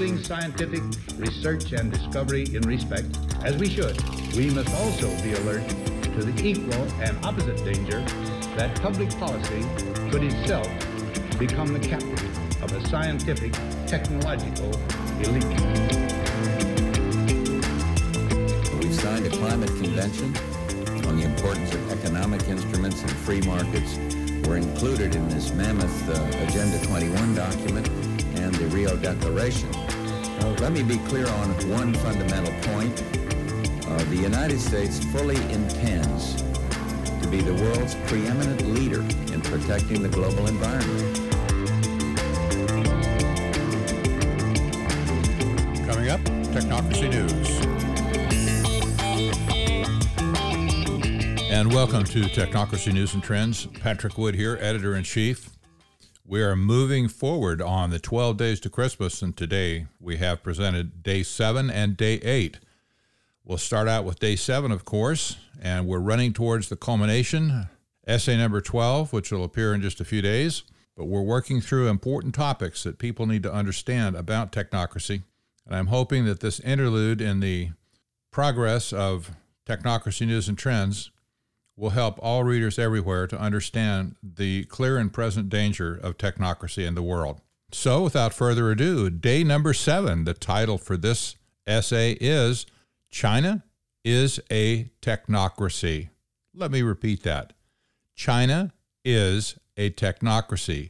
fielding scientific research and discovery in respect, as we should, we must also be alert to the equal and opposite danger that public policy should itself become the captive of a scientific, technological elite. We've signed a climate convention on the importance of economic instruments and free markets. We're included in this mammoth Agenda 21 document and the Rio Declaration. Let me be clear on one fundamental point. The United States fully intends to be the world's preeminent leader in protecting the global environment. Coming up, Technocracy News. And welcome to Technocracy News and Trends. Patrick Wood here, Editor-in-Chief. We are moving forward on the 12 days to Christmas, and today we have presented Day 7 and Day 8. We'll start out with Day 7, of course, and we're running towards the culmination, essay number 12, which will appear in just a few days. But we're working through important topics that people need to understand about technocracy, and I'm hoping that this interlude in the progress of Technocracy News and Trends will help all readers everywhere to understand the clear and present danger of technocracy in the world. So, without further ado, Day number 7, the title for this essay is China is a Technocracy. Let me repeat that. China is a technocracy,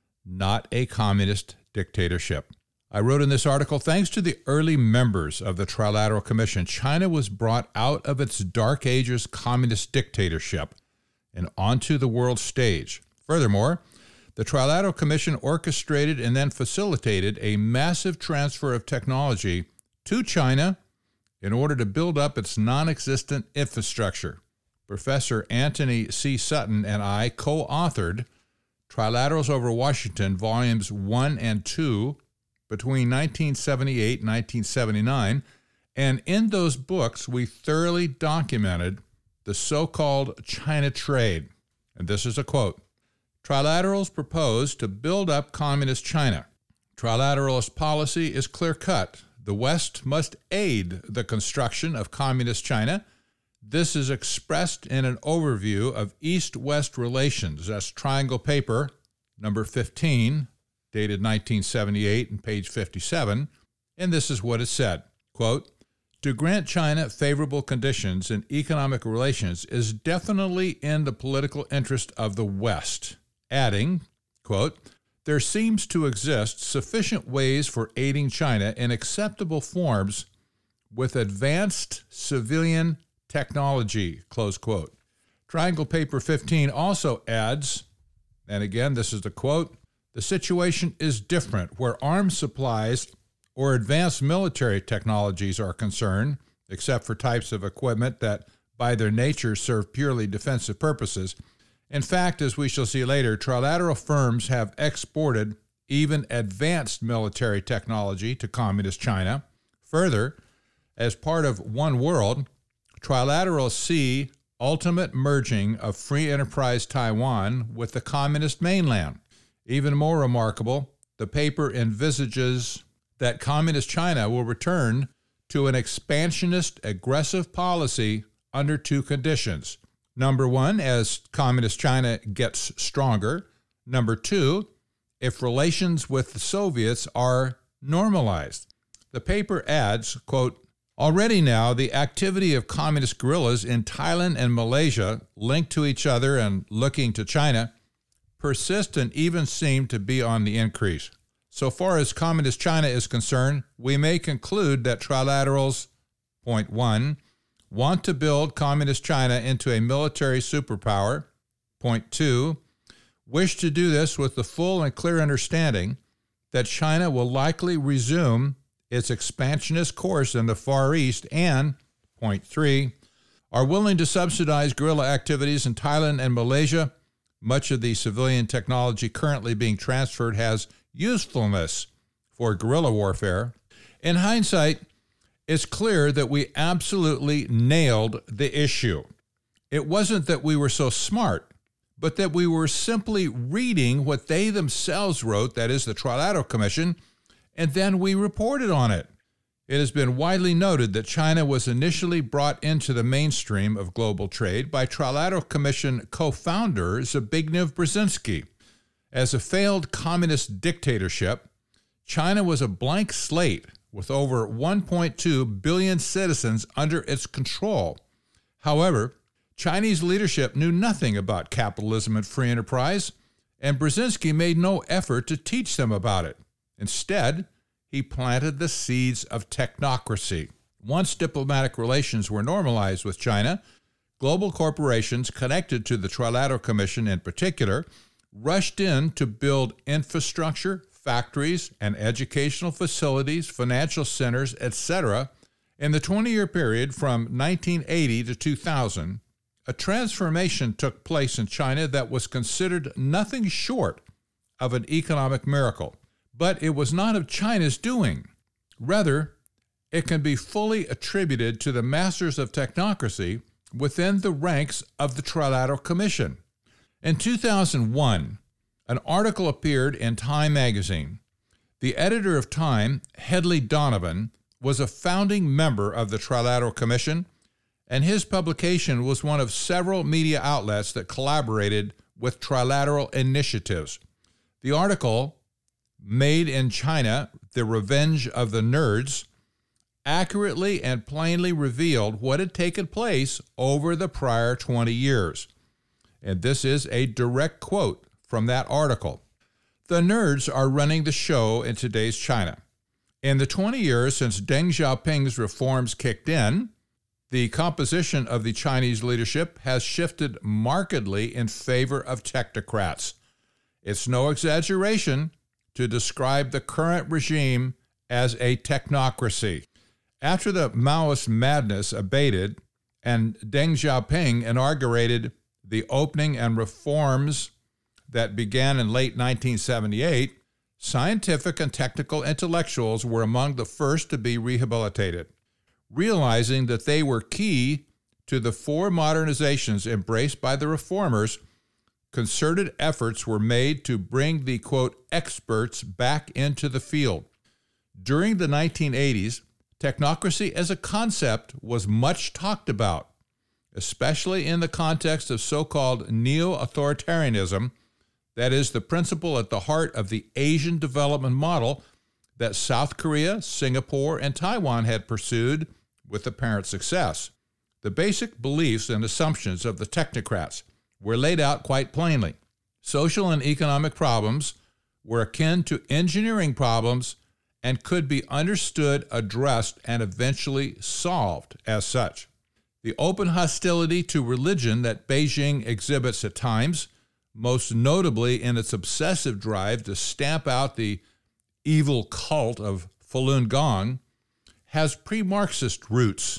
not a communist dictatorship. I wrote in this article, thanks to the early members of the Trilateral Commission, China was brought out of its Dark Ages communist dictatorship and onto the world stage. Furthermore, the Trilateral Commission orchestrated and then facilitated a massive transfer of technology to China in order to build up its non-existent infrastructure. Professor Anthony C. Sutton and I co-authored Trilaterals over Washington, Volumes 1 and 2, between 1978 and 1979, and in those books, we thoroughly documented the so-called China trade. And this is a quote. Trilaterals propose to build up communist China. Trilateralist policy is clear-cut. The West must aid the construction of communist China. This is expressed in an overview of East-West relations. That's Triangle Paper, number 15, dated 1978 and page 57, and this is what it said, quote, to grant China favorable conditions in economic relations is definitely in the political interest of the West, adding, quote, there seems to exist sufficient ways for aiding China in acceptable forms with advanced civilian technology, close quote. Triangle Paper 15 also adds, and again, this is the quote, the situation is different where arms supplies or advanced military technologies are concerned, except for types of equipment that by their nature serve purely defensive purposes. In fact, as we shall see later, trilateral firms have exported even advanced military technology to communist China. Further, as part of one world, trilaterals see ultimate merging of free enterprise Taiwan with the communist mainland. Even more remarkable, the paper envisages that communist China will return to an expansionist, aggressive policy under two conditions. Number one, as communist China gets stronger. Number two, if relations with the Soviets are normalized. The paper adds, quote, already now, the activity of communist guerrillas in Thailand and Malaysia, linked to each other and looking to China, persist and even seem to be on the increase. So far as communist China is concerned, we may conclude that trilaterals, point one, want to build communist China into a military superpower, point two, wish to do this with the full and clear understanding that China will likely resume its expansionist course in the Far East, and, point three, are willing to subsidize guerrilla activities in Thailand and Malaysia. Much of the civilian technology currently being transferred has usefulness for guerrilla warfare. In hindsight, it's clear that we absolutely nailed the issue. It wasn't that we were so smart, but that we were simply reading what they themselves wrote, that is the Trilateral Commission, and then we reported on it. It has been widely noted that China was initially brought into the mainstream of global trade by Trilateral Commission co-founder Zbigniew Brzezinski. As a failed communist dictatorship, China was a blank slate with over 1.2 billion citizens under its control. However, Chinese leadership knew nothing about capitalism and free enterprise, and Brzezinski made no effort to teach them about it. Instead, he planted the seeds of technocracy. Once diplomatic relations were normalized with China, global corporations connected to the Trilateral Commission in particular rushed in to build infrastructure, factories, and educational facilities, financial centers, etc. In the 20-year period from 1980 to 2000, a transformation took place in China that was considered nothing short of an economic miracle. But it was not of China's doing. Rather, it can be fully attributed to the masters of technocracy within the ranks of the Trilateral Commission. In 2001, an article appeared in Time magazine. The editor of Time, Hedley Donovan, was a founding member of the Trilateral Commission, and his publication was one of several media outlets that collaborated with trilateral initiatives. The article, Made in China, The Revenge of the Nerds, accurately and plainly revealed what had taken place over the prior 20 years. And this is a direct quote from that article. The nerds are running the show in today's China. In the 20 years since Deng Xiaoping's reforms kicked in, the composition of the Chinese leadership has shifted markedly in favor of technocrats. It's no exaggeration to describe the current regime as a technocracy. After the Maoist madness abated and Deng Xiaoping inaugurated the opening and reforms that began in late 1978, scientific and technical intellectuals were among the first to be rehabilitated. Realizing that they were key to the four modernizations embraced by the reformers, concerted efforts were made to bring the, quote, experts back into the field. During the 1980s, technocracy as a concept was much talked about, especially in the context of so-called neo-authoritarianism, that is the principle at the heart of the Asian development model that South Korea, Singapore, and Taiwan had pursued with apparent success. The basic beliefs and assumptions of the technocrats were laid out quite plainly. Social and economic problems were akin to engineering problems and could be understood, addressed, and eventually solved as such. The open hostility to religion that Beijing exhibits at times, most notably in its obsessive drive to stamp out the evil cult of Falun Gong, has pre-Marxist roots.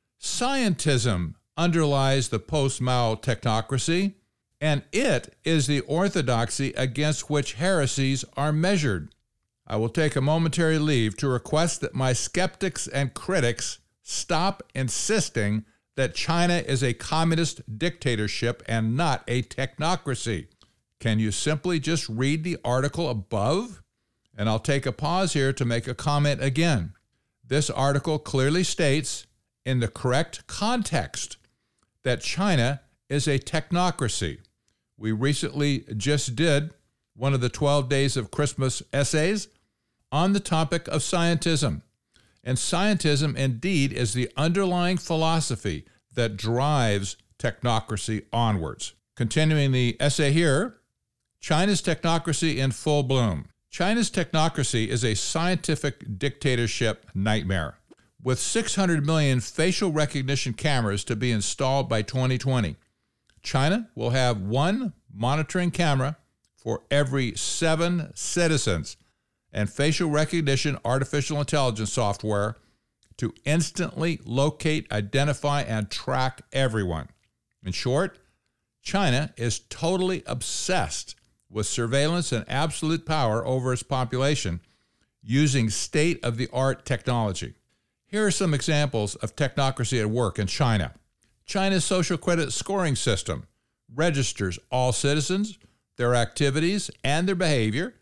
Scientism underlies the post-Mao technocracy, and it is the orthodoxy against which heresies are measured. I will take a momentary leave to request that my skeptics and critics stop insisting that China is a communist dictatorship and not a technocracy. Can you simply just read the article above? And I'll take a pause here to make a comment again. This article clearly states, in the correct context, that China is a technocracy. We recently just did one of the 12 Days of Christmas essays on the topic of scientism. And scientism indeed is the underlying philosophy that drives technocracy onwards. Continuing the essay here, China's technocracy in full bloom. China's technocracy is a scientific dictatorship nightmare. With 600 million facial recognition cameras to be installed by 2020, China will have one monitoring camera for every 7 citizens and facial recognition artificial intelligence software to instantly locate, identify, and track everyone. In short, China is totally obsessed with surveillance and absolute power over its population using state-of-the-art technology. Here are some examples of technocracy at work in China. China's social credit scoring system registers all citizens, their activities, and their behavior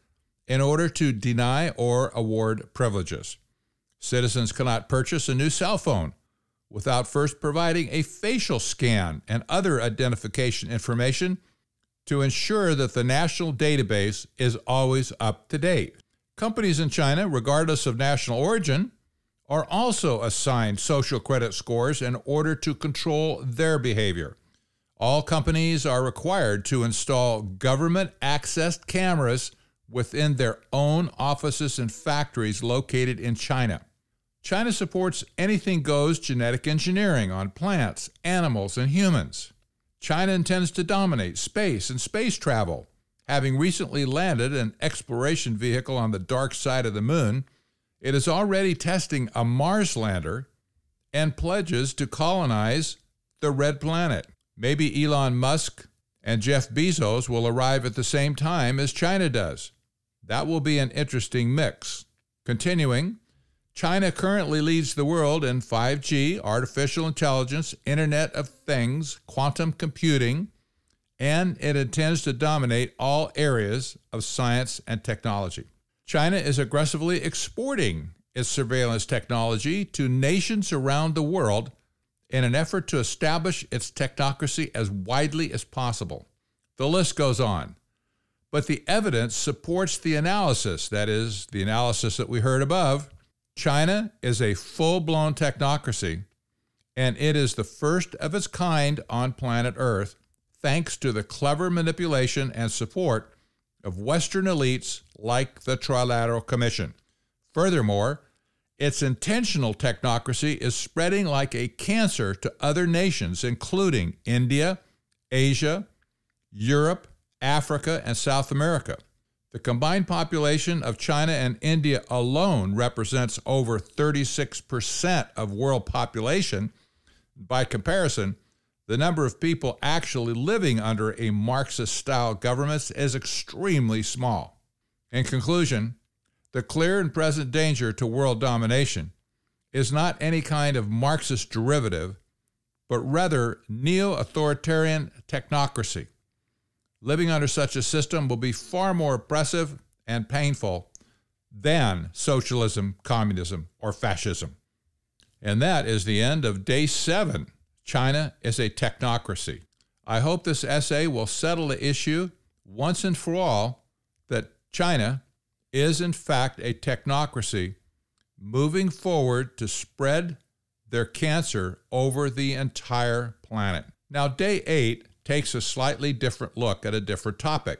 in order to deny or award privileges. Citizens cannot purchase a new cell phone without first providing a facial scan and other identification information to ensure that the national database is always up to date. Companies in China, regardless of national origin, are also assigned social credit scores in order to control their behavior. All companies are required to install government-accessed cameras within their own offices and factories located in China. China supports anything-goes genetic engineering on plants, animals, and humans. China intends to dominate space and space travel, having recently landed an exploration vehicle on the dark side of the moon. It is already testing a Mars lander and pledges to colonize the red planet. Maybe Elon Musk and Jeff Bezos will arrive at the same time as China does. That will be an interesting mix. Continuing, China currently leads the world in 5G, artificial intelligence, Internet of Things, quantum computing, and it intends to dominate all areas of science and technology. China is aggressively exporting its surveillance technology to nations around the world in an effort to establish its technocracy as widely as possible. The list goes on. But the evidence supports the analysis, that is, the analysis that we heard above. China is a full-blown technocracy, and it is the first of its kind on planet Earth, thanks to the clever manipulation and support of Western elites like the Trilateral Commission. Furthermore, its intentional technocracy is spreading like a cancer to other nations, including India, Asia, Europe, Africa, and South America. The combined population of China and India alone represents over 36% of world population. By comparison, the number of people actually living under a Marxist-style government is extremely small. In conclusion, the clear and present danger to world domination is not any kind of Marxist derivative, but rather neo-authoritarian technocracy. Living under such a system will be far more oppressive and painful than socialism, communism, or fascism. And that is the end of Day 7. China is a technocracy. I hope this essay will settle the issue once and for all that China is in fact a technocracy moving forward to spread their cancer over the entire planet. Now, Day 8 takes a slightly different look at a different topic,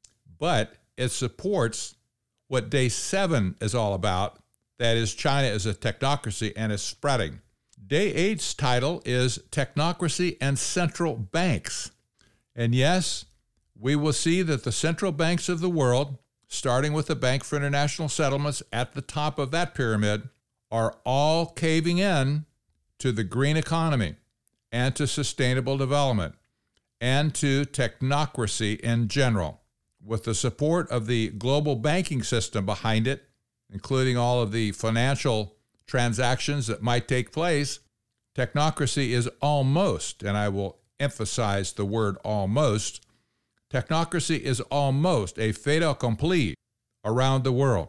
but it supports what Day 7 is all about, that is, China is a technocracy and is spreading. Day 8's title is Technocracy and Central Banks. And yes, we will see that the central banks of the world, starting with the Bank for International Settlements at the top of that pyramid, are all caving in to the green economy and to sustainable development and to technocracy in general. With the support of the global banking system behind it, including all of the financial transactions that might take place, technocracy is almost, and I will emphasize the word almost, technocracy is almost a fait accompli around the world.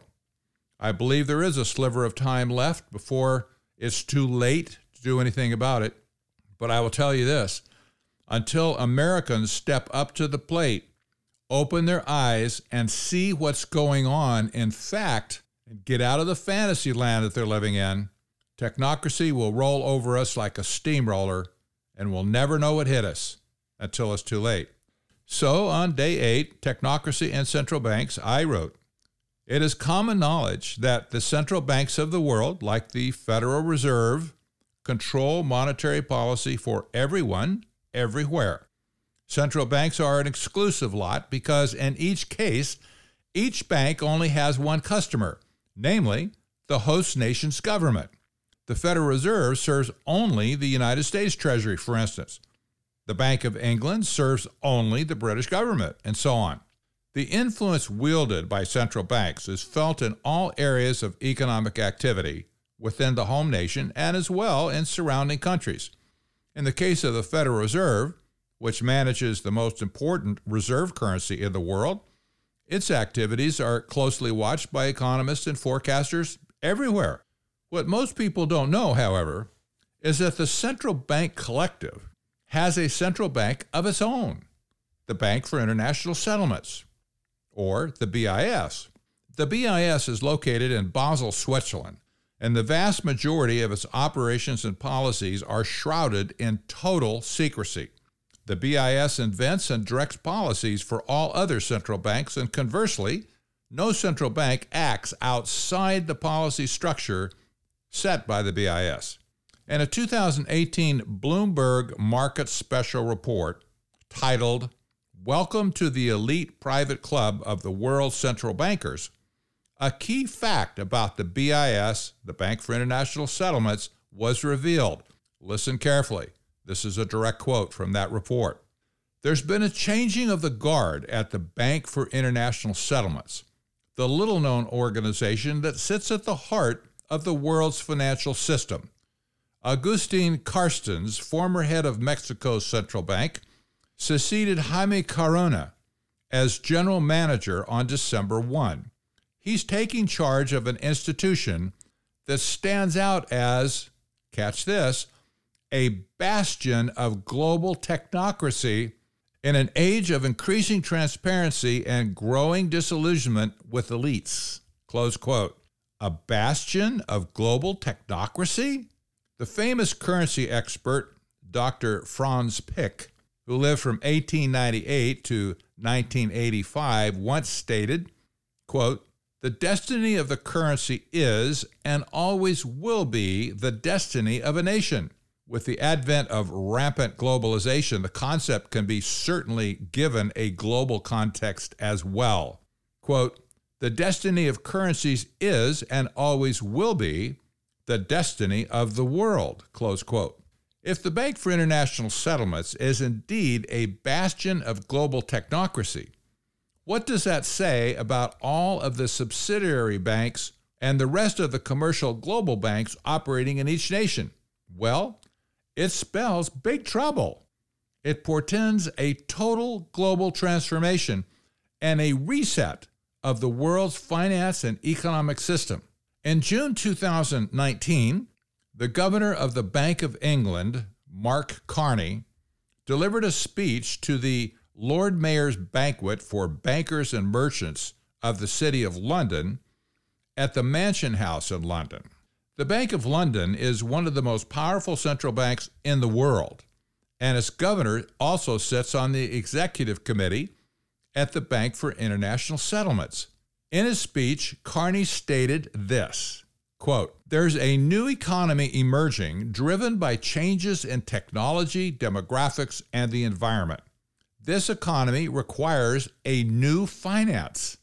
I believe there is a sliver of time left before it's too late to do anything about it, but I will tell you this. Until Americans step up to the plate, open their eyes, and see what's going on, in fact, and get out of the fantasy land that they're living in, technocracy will roll over us like a steamroller, and we'll never know what hit us until it's too late. So on Day 8, Technocracy and Central Banks, I wrote, it is common knowledge that the central banks of the world, like the Federal Reserve, control monetary policy for everyone, everywhere. Central banks are an exclusive lot because in each case, each bank only has one customer, namely the host nation's government. The Federal Reserve serves only the United States Treasury, for instance. The Bank of England serves only the British government, and so on. The influence wielded by central banks is felt in all areas of economic activity within the home nation and as well in surrounding countries. In the case of the Federal Reserve, which manages the most important reserve currency in the world, Its activities are closely watched by economists and forecasters everywhere. What most people don't know, however, is that the Central Bank Collective has a central bank of its own, the Bank for International Settlements, or the BIS. The BIS is located in Basel, Switzerland, and the vast majority of its operations and policies are shrouded in total secrecy. The BIS invents and directs policies for all other central banks, and conversely, no central bank acts outside the policy structure set by the BIS. In a 2018 Bloomberg Market Special Report titled, "Welcome to the Elite Private Club of the World's Central Bankers," a key fact about the BIS, the Bank for International Settlements, was revealed. Listen carefully. This is a direct quote from that report. There's been a changing of the guard at the Bank for International Settlements, the little-known organization that sits at the heart of the world's financial system. Agustin Carstens, former head of Mexico's central bank, succeeded Jaime Corona as general manager on December 1. He's taking charge of an institution that stands out as, catch this, a bastion of global technocracy in an age of increasing transparency and growing disillusionment with elites. Close quote. A bastion of global technocracy? The famous currency expert, Dr. Franz Pick, who lived from 1898 to 1985, once stated, quote, "The destiny of the currency is and always will be the destiny of a nation. With the advent of rampant globalization, the concept can be certainly given a global context as well. Quote, the destiny of currencies is and always will be the destiny of the world, close quote. If the Bank for International Settlements is indeed a bastion of global technocracy, what does that say about all of the subsidiary banks and the rest of the commercial global banks operating in each nation? Well, it spells big trouble. It portends a total global transformation and a reset of the world's finance and economic system. In June 2019, the governor of the Bank of England, Mark Carney, delivered a speech to the Lord Mayor's banquet for bankers and merchants of the City of London at the Mansion House in London. The Bank of London is one of the most powerful central banks in the world, and its governor also sits on the executive committee at the Bank for International Settlements. In his speech, Carney stated this, quote, "There's a new economy emerging driven by changes in technology, demographics, and the environment. This economy requires a new finance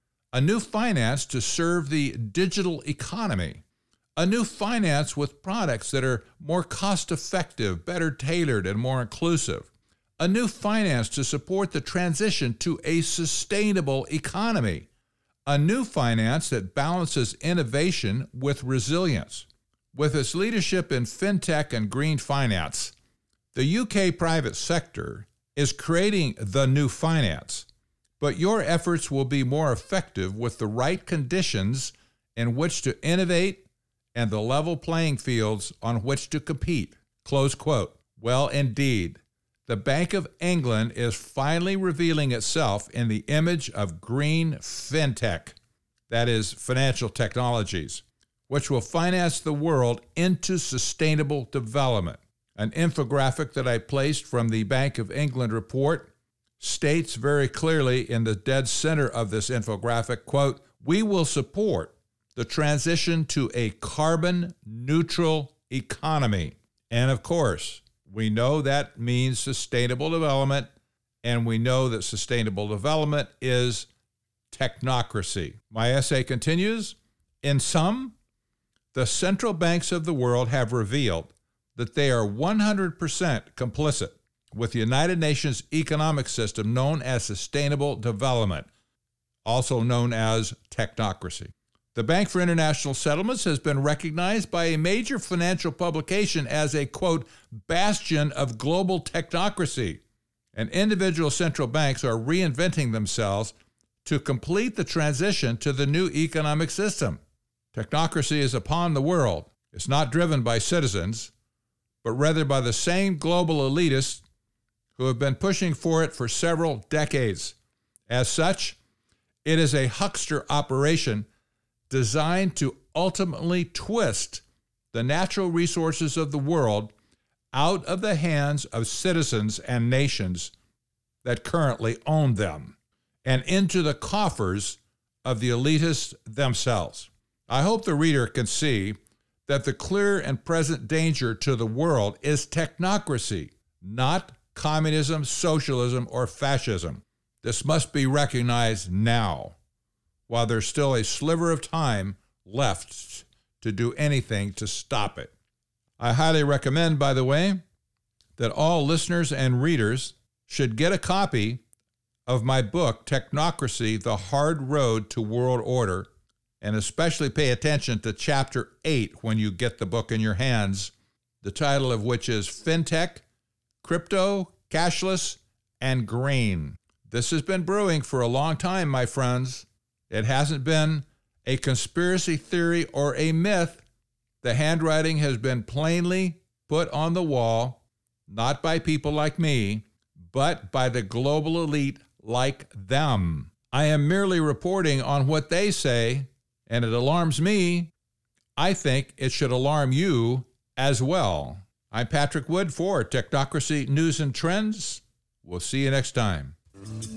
to serve the digital economy, a new finance with products that are more cost-effective, better tailored, and more inclusive, a new finance to support the transition to a sustainable economy, a new finance that balances innovation with resilience. With its leadership in fintech and green finance, the UK private sector is creating the new finance, but your efforts will be more effective with the right conditions in which to innovate and the level playing fields on which to compete," close quote. Well, indeed, the Bank of England is finally revealing itself in the image of green fintech, that is, financial technologies, which will finance the world into sustainable development. An infographic that I placed from the Bank of England report states very clearly in the dead center of this infographic, quote, "We will support the transition to a carbon-neutral economy." And of course, we know that means sustainable development, and we know that sustainable development is technocracy. My essay continues. In sum, the central banks of the world have revealed that they are 100% complicit with the United Nations economic system known as sustainable development, also known as technocracy. The Bank for International Settlements has been recognized by a major financial publication as a, quote, bastion of global technocracy, and individual central banks are reinventing themselves to complete the transition to the new economic system. Technocracy is upon the world. It's not driven by citizens, but rather by the same global elitists who have been pushing for it for several decades. As such, it is a huckster operation designed to ultimately twist the natural resources of the world out of the hands of citizens and nations that currently own them and into the coffers of the elitists themselves. I hope the reader can see that the clear and present danger to the world is technocracy, not communism, socialism, or fascism. This must be recognized now, while there's still a sliver of time left to do anything to stop it. I highly recommend, by the way, that all listeners and readers should get a copy of my book, Technocracy, The Hard Road to World Order, and especially pay attention to Chapter 8 when you get the book in your hands, the title of which is FinTech, Crypto, Cashless, and Green. This has been brewing for a long time, my friends. It hasn't been a conspiracy theory or a myth. The handwriting has been plainly put on the wall, not by people like me, but by the global elite like them. I am merely reporting on what they say, and it alarms me. I think it should alarm you as well. I'm Patrick Wood for Technocracy News and Trends. We'll see you next time.